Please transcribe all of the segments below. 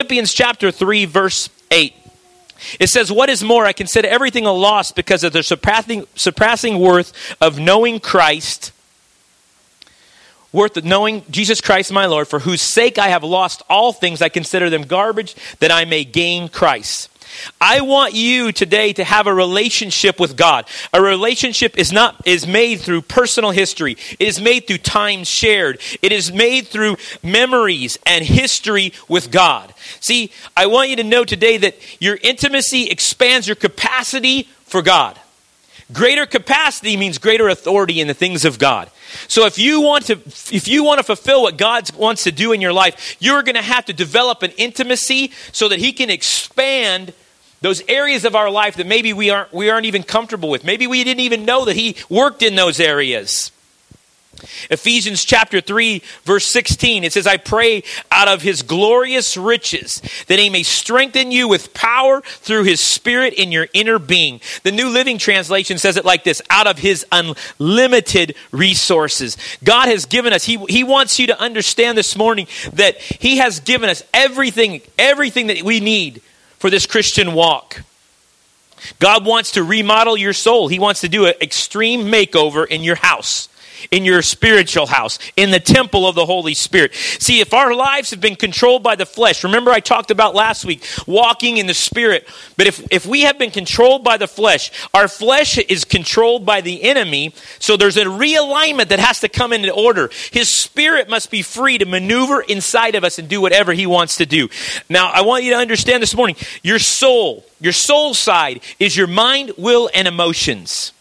Philippians chapter 3, verse 8. It says, what is more, I consider everything a loss because of the surpassing worth of knowing Christ, worth of knowing Jesus Christ my Lord, for whose sake I have lost all things. I consider them garbage that I may gain Christ. I want you today to have a relationship with God. A relationship is made through personal history. It is made through time shared. It is made through memories and history with God. See, I want you to know today that your intimacy expands your capacity for God. Greater capacity means greater authority in the things of God. So if you want to fulfill what God wants to do in your life, you're going to have to develop an intimacy so that he can expand those areas of our life that maybe we aren't even comfortable with. Maybe we didn't even know that he worked in those areas. Ephesians chapter 3, verse 16, it says, I pray out of his glorious riches that he may strengthen you with power through his Spirit in your inner being. The New Living Translation says it like this, out of his unlimited resources. God has given us, he wants you to understand this morning that he has given us everything that we need for this Christian walk. God wants to remodel your soul. He wants to do an extreme makeover in your house, in your spiritual house, in the temple of the Holy Spirit. See, if our lives have been controlled by the flesh, remember I talked about last week, walking in the Spirit, but if we have been controlled by the flesh, our flesh is controlled by the enemy, so there's a realignment that has to come into order. His Spirit must be free to maneuver inside of us and do whatever he wants to do. Now, I want you to understand this morning, your soul side is your mind, will, and emotions.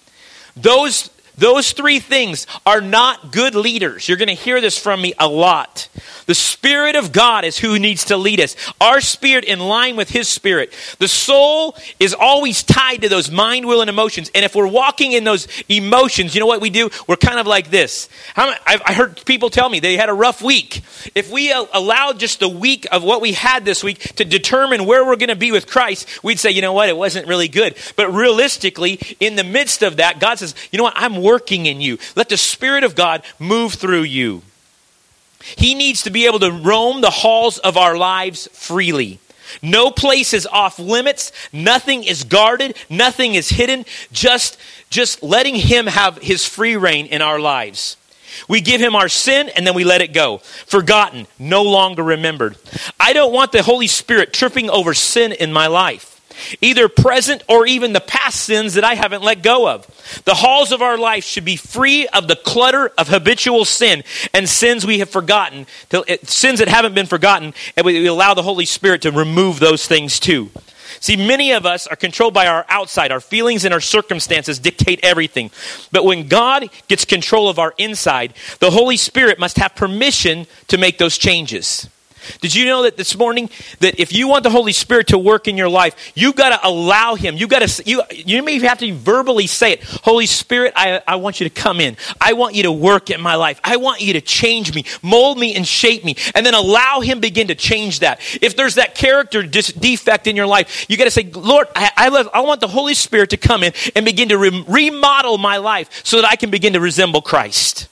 Those three things are not good leaders. You're going to hear this from me a lot. The Spirit of God is who needs to lead us. Our spirit in line with his Spirit. The soul is always tied to those mind, will, and emotions. And if we're walking in those emotions, you know what we do? We're kind of like this. I heard people tell me they had a rough week. If we allowed just the week of what we had this week to determine where we're going to be with Christ, we'd say, you know what? It wasn't really good. But realistically, in the midst of that, God says, you know what? I'm working in you. Let the Spirit of God move through you. He needs to be able to roam the halls of our lives freely. No place is off limits. Nothing is guarded. Nothing is hidden. Just letting him have his free reign in our lives. We give him our sin and then we let it go. Forgotten, no longer remembered. I don't want the Holy Spirit tripping over sin in my life. Either present or even the past sins that I haven't let go of. The halls of our life should be free of the clutter of habitual sin and sins we have forgotten, sins that haven't been forgotten, and we allow the Holy Spirit to remove those things too. See, many of us are controlled by our outside. Our feelings and our circumstances dictate everything. But when God gets control of our inside, the Holy Spirit must have permission to make those changes. Did you know that this morning, that if you want the Holy Spirit to work in your life, you've got to allow him. You may have to verbally say it. Holy Spirit, I want you to come in. I want you to work in my life. I want you to change me, mold me, and shape me. And then allow him begin to change that. If there's that character defect in your life, you got to say, Lord, I want the Holy Spirit to come in and begin to remodel my life so that I can begin to resemble Christ.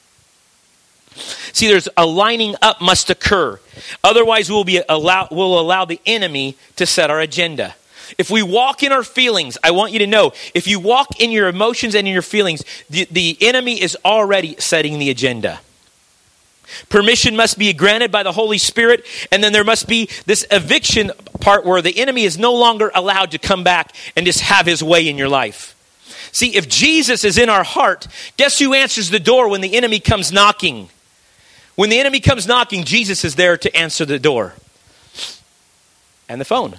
See, there's a lining up must occur. Otherwise, we'll allow the enemy to set our agenda. If we walk in our feelings, I want you to know, if you walk in your emotions and in your feelings, the enemy is already setting the agenda. Permission must be granted by the Holy Spirit, and then there must be this eviction part where the enemy is no longer allowed to come back and just have his way in your life. See, if Jesus is in our heart, guess who answers the door when the enemy comes knocking? When the enemy comes knocking, Jesus is there to answer the door. And the phone.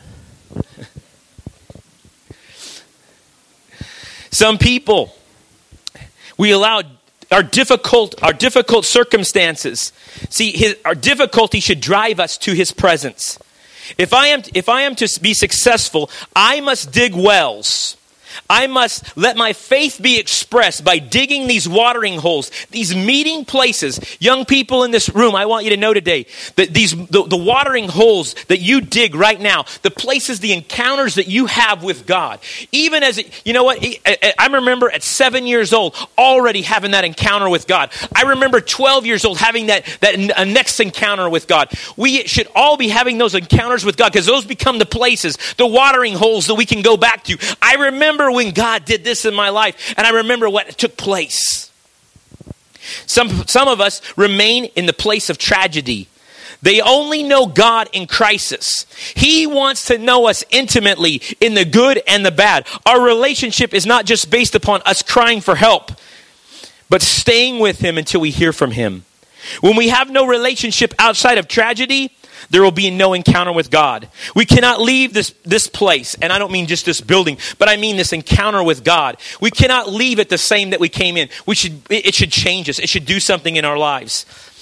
Some people, we allow our difficult circumstances. See, our difficulty should drive us to his presence. If I am to be successful, I must dig wells. I must let my faith be expressed by digging these watering holes, these meeting places. Young people in this room, I want you to know today that the watering holes that you dig right now, the places, the encounters that you have with God, even as, you know what, I remember at 7 years old already having that encounter with God. I remember 12 years old having that next encounter with God. We should all be having those encounters with God because those become the places, the watering holes that we can go back to. I remember when God did this in my life, and I remember what took place. Some of us remain in the place of tragedy. They only know God in crisis. He wants to know us intimately in the good and the bad. Our relationship is not just based upon us crying for help, but staying with him until we hear from him. When we have no relationship outside of tragedy, there will be no encounter with God. We cannot leave this place, and I don't mean just this building, but I mean this encounter with God. We cannot leave it the same that we came in. It should change us. It should do something in our lives.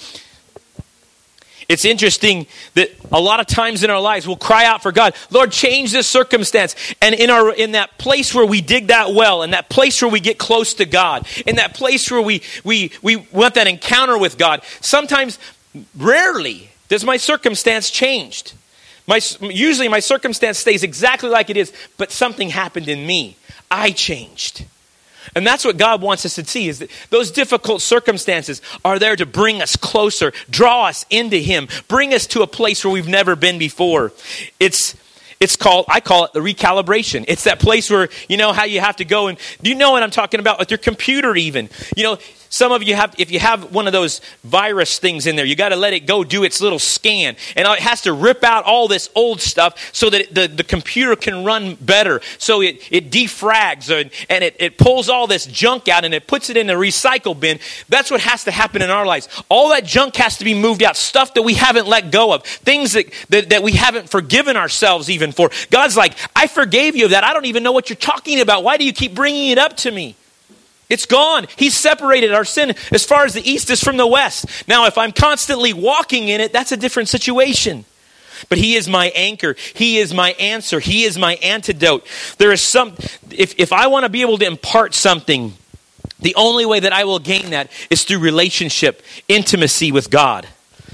It's interesting that a lot of times in our lives we'll cry out for God, Lord, change this circumstance. And in that place where we dig that well, in that place where we get close to God, in that place where we want that encounter with God, sometimes, rarely, does my circumstance changed. Usually my circumstance stays exactly like it is, but something happened in me. I changed. And that's what God wants us to see, is that those difficult circumstances are there to bring us closer, draw us into him, bring us to a place where we've never been before. I call it the recalibration. It's that place where, you know how you have to go and, do you know what I'm talking about with your computer even? You know, some of you if you have one of those virus things in there, you got to let it go do its little scan. And it has to rip out all this old stuff so that the computer can run better. So it defrags and it pulls all this junk out and it puts it in the recycle bin. That's what has to happen in our lives. All that junk has to be moved out. Stuff that we haven't let go of. Things that we haven't forgiven ourselves even for. God's like, I forgave you of that. I don't even know what you're talking about. Why do you keep bringing it up to me? It's gone. He's separated our sin as far as the east is from the west. Now, if I'm constantly walking in it, that's a different situation. But he is my anchor. He is my answer. He is my antidote. There is if I want to be able to impart something, the only way that I will gain that is through relationship, intimacy with God.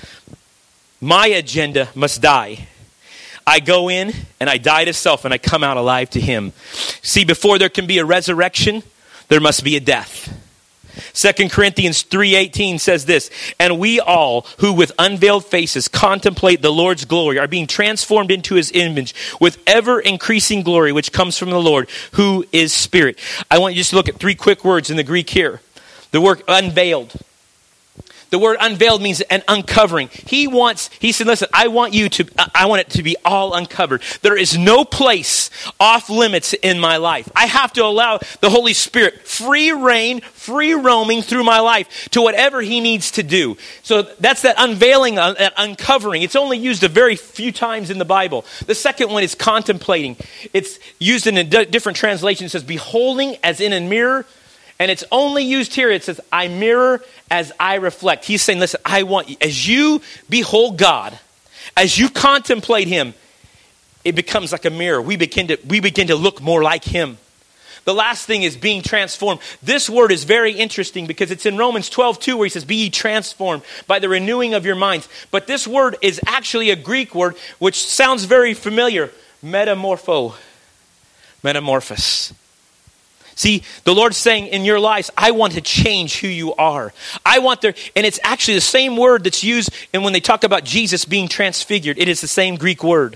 My agenda must die. I go in and I die to self and I come out alive to him. See, before there can be a resurrection, there must be a death. 2 Corinthians 3:18 says this, and we all who with unveiled faces contemplate the Lord's glory are being transformed into his image with ever increasing glory, which comes from the Lord, who is Spirit. I want you just to look at 3 quick words in the Greek here. The word unveiled. The word unveiled means an uncovering. He said, listen, I want it to be all uncovered. There is no place off limits in my life. I have to allow the Holy Spirit free reign, free roaming through my life to whatever he needs to do. So that's that unveiling, that uncovering. It's only used a very few times in the Bible. The second one is contemplating. It's used in a different translation. It says beholding as in a mirror. And it's only used here. It says, I mirror as I reflect. He's saying, listen, I want you, as you behold God, as you contemplate him, it becomes like a mirror. We begin to look more like him. The last thing is being transformed. This word is very interesting because it's in Romans 12:2 where he says, be ye transformed by the renewing of your minds. But this word is actually a Greek word which sounds very familiar. Metamorphos. See, the Lord's saying in your lives, I want to change who you are. And it's actually the same word that's used and when they talk about Jesus being transfigured. It is the same Greek word.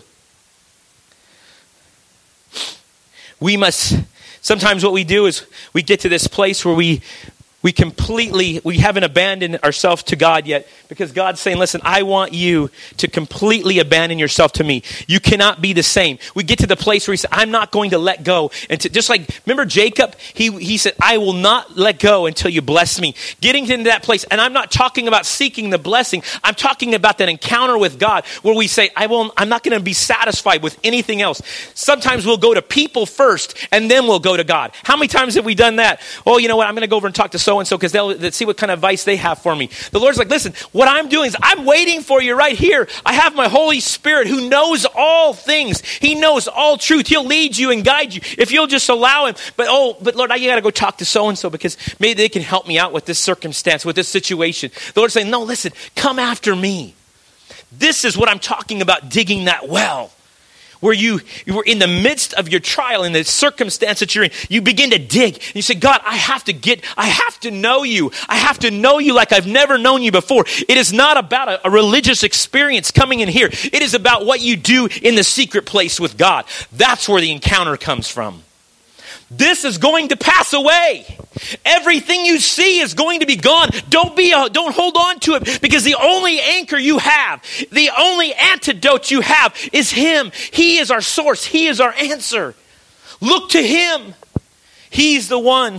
Sometimes what we do is we get to this place where we haven't abandoned ourselves to God yet because God's saying, listen, I want you to completely abandon yourself to me. You cannot be the same. We get to the place where he said, I'm not going to let go. And just like, remember Jacob? He said, I will not let go until you bless me. Getting into that place. And I'm not talking about seeking the blessing. I'm talking about that encounter with God where we say, I'm not going to be satisfied with anything else. Sometimes we'll go to people first and then we'll go to God. How many times have we done that? Oh, you know what? I'm going to go over and talk to so so-and-so because they'll see what kind of advice they have for me. The Lord's like, listen, what I'm doing is I'm waiting for you right here. I have my Holy Spirit who knows all things. He knows all truth. He'll lead you and guide you if you'll just allow him. But Lord, you got to go talk to so-and-so because maybe they can help me out with this circumstance, with this situation. The Lord's saying, no, listen, come after me. This is what I'm talking about, digging that well. Where you were in the midst of your trial, in the circumstance that you're in, you begin to dig. And you say, God, I have to know you. I have to know you like I've never known you before. It is not about a religious experience coming in here. It is about what you do in the secret place with God. That's where the encounter comes from. This is going to pass away. Everything you see is going to be gone. Don't hold on to it, because the only anchor you have, the only antidote you have is him. He is our source. He is our answer. Look to him. He's the one.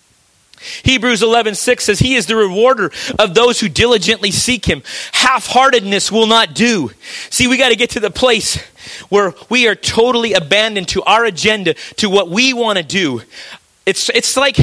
Hebrews 11:6 says, he is the rewarder of those who diligently seek him. Half-heartedness will not do. See, we got to get to the place where we are totally abandoned to our agenda, to what we want to do. It's like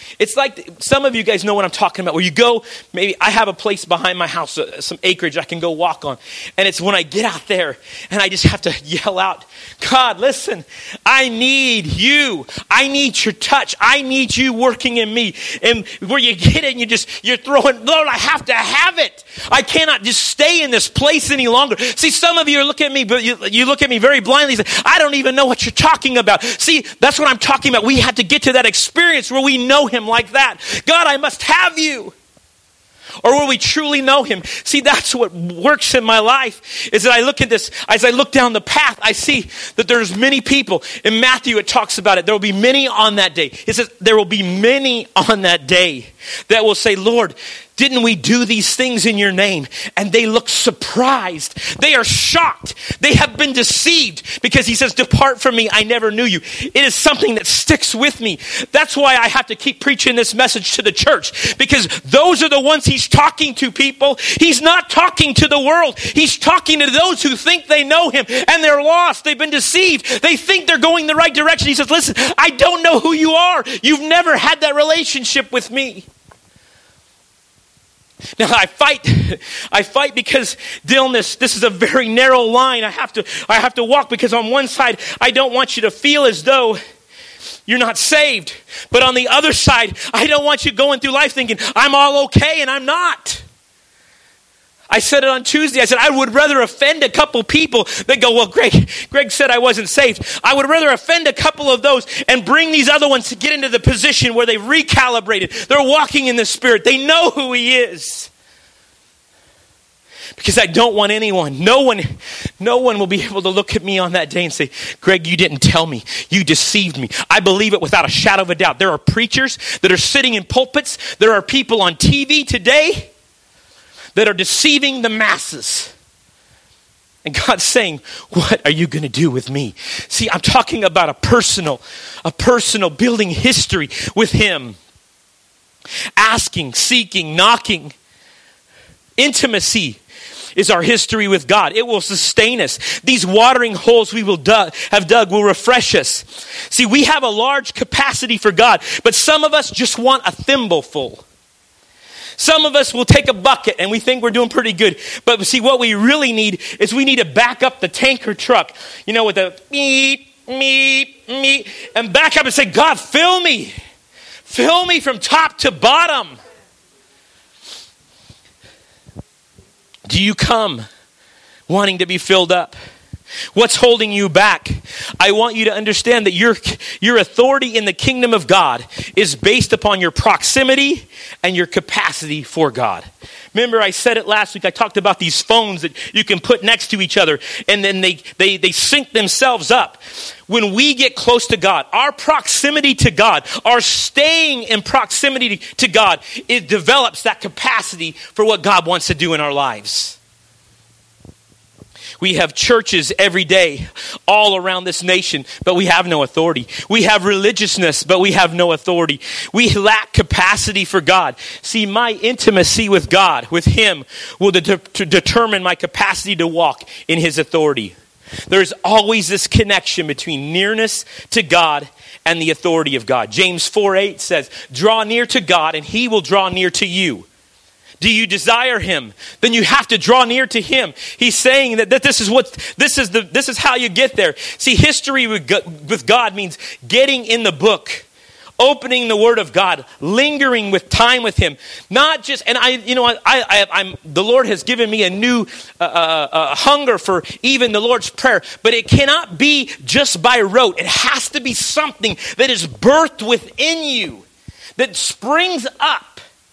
some of you guys know what I'm talking about, where you go, maybe I have a place behind my house, some acreage I can go walk on. And it's when I get out there and I just have to yell out, God, listen, I need you. I need your touch. I need you working in me. And where you get it and you're throwing, Lord, I have to have it. I cannot just stay in this place any longer. See, some of you are looking at me, but you look at me very blindly and say, I don't even know what you're talking about. See, that's what I'm talking about. We have to get to that experience where we know him like that. God, I must have you. Or will we truly know him? See, that's what works in my life, is that I look at this, as I look down the path, I see that there's many people. In Matthew, it talks about it. There will be many on that day. It says there will be many on that day that will say, Lord, didn't we do these things in your name? And they look surprised. They are shocked. They have been deceived, because he says, depart from me, I never knew you. It is something that sticks with me. That's why I have to keep preaching this message to the church, because those are the ones he's talking to, people. He's not talking to the world. He's talking to those who think they know him and they're lost. They've been deceived. They think they're going the right direction. He says, listen, I don't know who you are. You've never had that relationship with me. Now I fight because, Dylan, this is a very narrow line. I have to walk, because on one side, I don't want you to feel as though you're not saved. But on the other side, I don't want you going through life thinking, I'm all okay, and I'm not. I said it on Tuesday. I said, I would rather offend a couple people that go, well, Greg said I wasn't saved. I would rather offend a couple of those and bring these other ones to get into the position where they've recalibrated. They're walking in the Spirit. They know who he is. Because I don't want anyone, no one will be able to look at me on that day and say, Greg, you didn't tell me. You deceived me. I believe it without a shadow of a doubt. There are preachers that are sitting in pulpits. There are people on TV today that are deceiving the masses. And God's saying, what are you going to do with me? See, I'm talking about a personal building history with him. Asking, seeking, knocking. Intimacy is our history with God. It will sustain us. These watering holes we will have dug will refresh us. See, we have a large capacity for God, but some of us just want a thimbleful. Some of us will take a bucket and we think we're doing pretty good. But see, what we really need is we need to back up the tanker truck, with a meep, meep, meep, and back up and say, God, fill me. Fill me from top to bottom. Do you come wanting to be filled up? What's holding you back? I want you to understand that your authority in the kingdom of God is based upon your proximity and your capacity for God. Remember, I said it last week. I talked about these phones that you can put next to each other, and then they sync themselves up. When we get close to God, our proximity to God, our staying in proximity to God, it develops that capacity for what God wants to do in our lives. We have churches every day all around this nation, but we have no authority. We have religiousness, but we have no authority. We lack capacity for God. See, my intimacy with God, with him, will determine my capacity to walk in his authority. There's always this connection between nearness to God and the authority of God. James 4:8 says, draw near to God and he will draw near to you. Do you desire him? Then you have to draw near to him. He's saying that this is how you get there. See, history with God means getting in the book, opening the Word of God, lingering with time with him. Not just, and the Lord has given me a new hunger for even the Lord's Prayer, but it cannot be just by rote. It has to be something that is birthed within you, that springs up.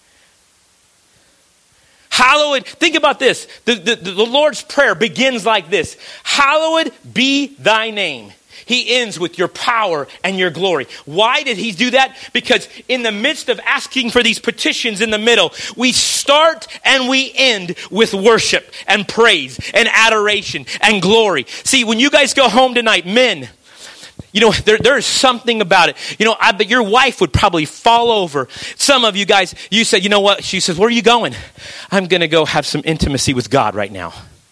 Hallowed, think about this. The Lord's Prayer begins like this. Hallowed be thy name. He ends with your power and your glory. Why did he do that? Because in the midst of asking for these petitions in the middle, we start and we end with worship and praise and adoration and glory. See, when you guys go home tonight, men, there is something about it. I bet your wife would probably fall over. Some of you guys, you said, you know what? She says, where are you going? I'm going to go have some intimacy with God right now.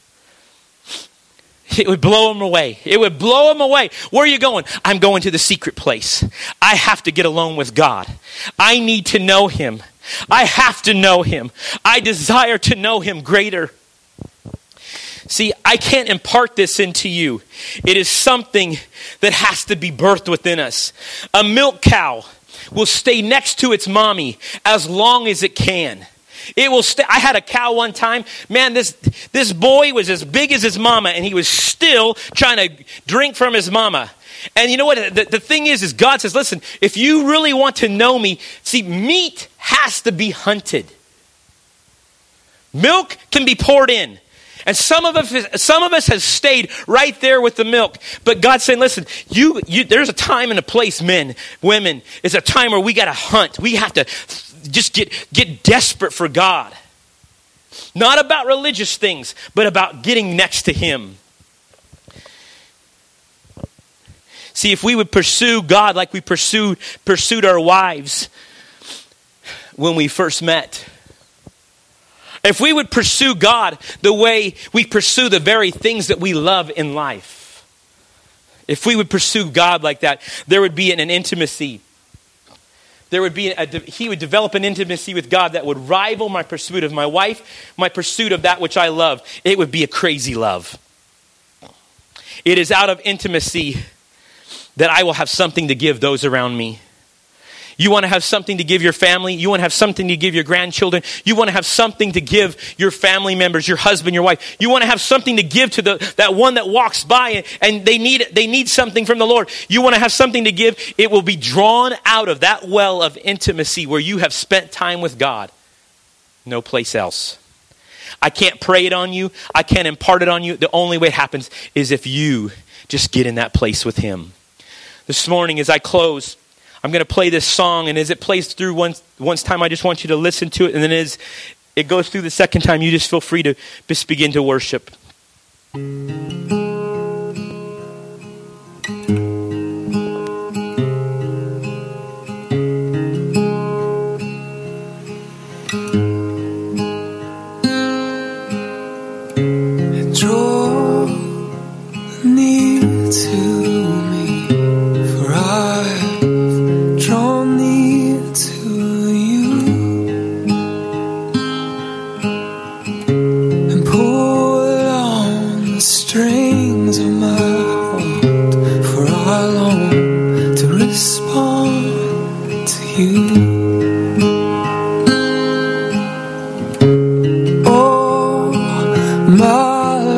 It would blow him away. It would blow him away. Where are you going? I'm going to the secret place. I have to get alone with God. I need to know him. I have to know him. I desire to know him greater. See, I can't impart this into you. It is something that has to be birthed within us. A milk cow will stay next to its mommy as long as it can. It will stay. I had a cow one time. Man, this boy was as big as his mama, and he was still trying to drink from his mama. And you know what? The thing is God says, listen, if you really want to know me, see, meat has to be hunted. Milk can be poured in. And some of us has stayed right there with the milk. But God's saying, listen, there's a time and a place, men, women. It's a time where we got to hunt. We have to just get desperate for God. Not about religious things, but about getting next to him. See, if we would pursue God like we pursued our wives when we first met, if we would pursue God the way we pursue the very things that we love in life, if we would pursue God like that, there would be an intimacy. He would develop an intimacy with God that would rival my pursuit of my wife, my pursuit of that which I love. It would be a crazy love. It is out of intimacy that I will have something to give those around me. You want to have something to give your family. You want to have something to give your grandchildren. You want to have something to give your family members, your husband, your wife. You want to have something to give to that one that walks by and they need something from the Lord. You want to have something to give. It will be drawn out of that well of intimacy where you have spent time with God. No place else. I can't pray it on you. I can't impart it on you. The only way it happens is if you just get in that place with him. This morning as I close, I'm going to play this song, and as it plays through once time, I just want you to listen to it, and then as it goes through the second time, you just feel free to just begin to worship. Draw near to me, for I've drawn near to you, and pull on the strings of my heart, for I long to respond to you. Oh, my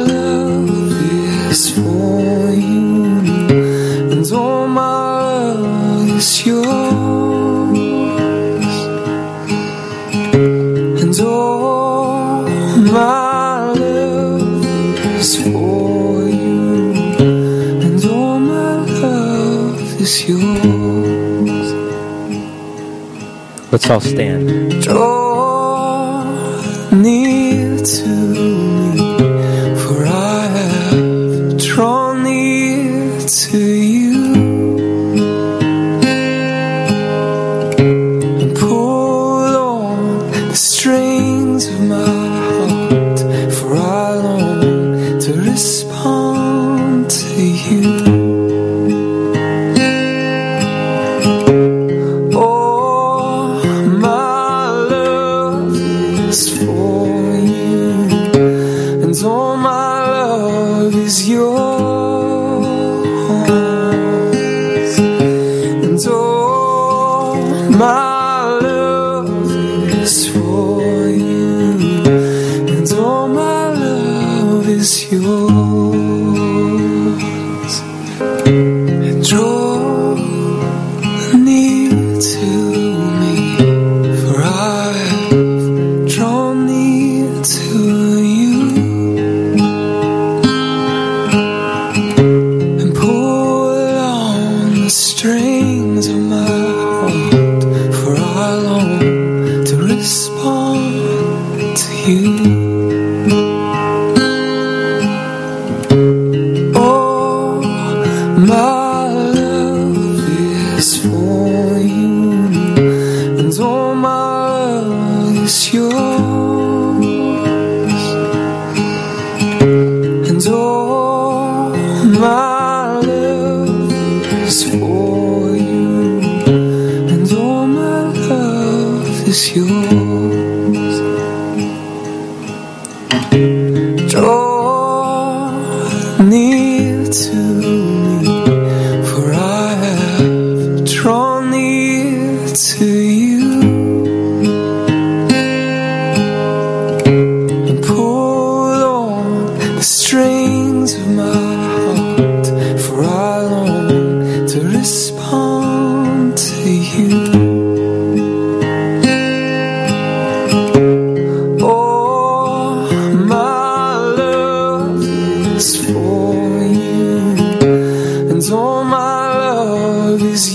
for you, and all my love is yours, and all my love is for you, and all my love is yours. Let's all stand. Draw near to me, for I have drawn near to you, and pull on the strings of my heart, for I long to respond my love is for you, and all my love is yours. And draw near to me, for I've drawn near to you, and pull on the strings of my heart, for I long to respond to you. Oh, my love is for you, and all my love is yours. And all my love is for you, and all my love is yours. Draw near to me, for I have drawn near to you, and pull on the strings of my heart, for I long to respond to you. Oh, my love is for you, and all my love is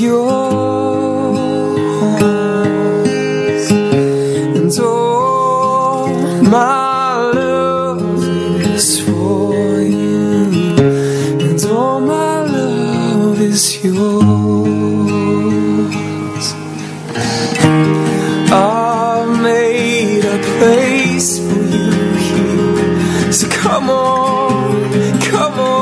yours. And all my love is for you, and all my love is yours. I've made a place for you here, so come on, come on.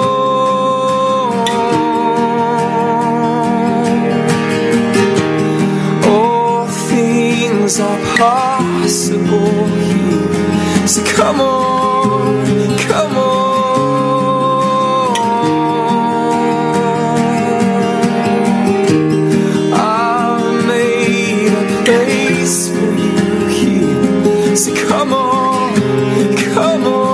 All things are possible here, so come on, come on. I've made a place for you here, so come on, come on.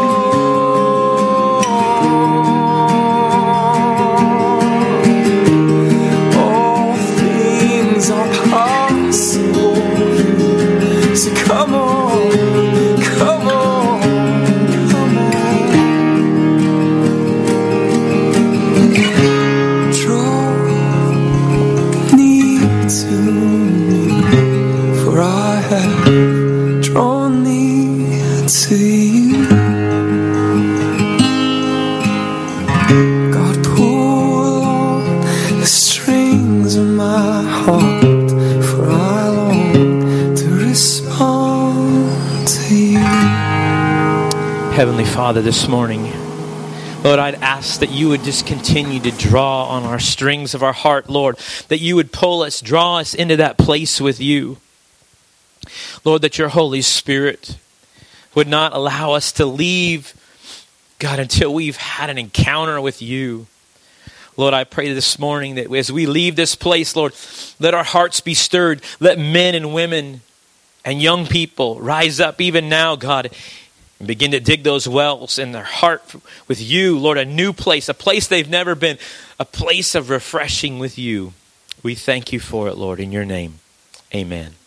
All things are possible here, so come on, come on, come on. Draw near to me, for I have drawn near to you. God, pull on the strings of my heart, for I long to respond to you. Heavenly Father, this morning, Lord, I'd ask that you would just continue to draw on our strings of our heart, Lord, that you would pull us, draw us into that place with you. Lord, that your Holy Spirit would not allow us to leave, God, until we've had an encounter with you. Lord, I pray this morning that as we leave this place, Lord, let our hearts be stirred. Let men and women and young people rise up even now, God, and begin to dig those wells in their heart with you, Lord, a new place, a place they've never been, a place of refreshing with you. We thank you for it, Lord, in your name. Amen.